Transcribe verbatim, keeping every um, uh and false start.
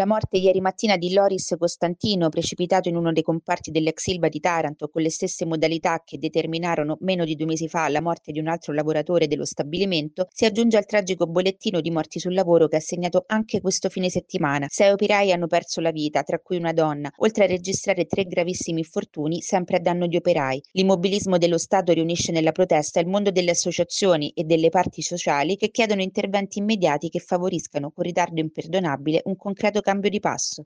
La morte ieri mattina di Loris Costantino, precipitato in uno dei comparti dell'ex Ilva di Taranto con le stesse modalità che determinarono meno di due mesi fa la morte di un altro lavoratore dello stabilimento, si aggiunge al tragico bollettino di morti sul lavoro che ha segnato anche questo fine settimana. Sei operai hanno perso la vita, tra cui una donna, oltre a registrare tre gravissimi infortuni sempre a danno di operai. L'immobilismo dello Stato riunisce nella protesta il mondo delle associazioni e delle parti sociali che chiedono interventi immediati che favoriscano con ritardo imperdonabile un concreto cambio di passo.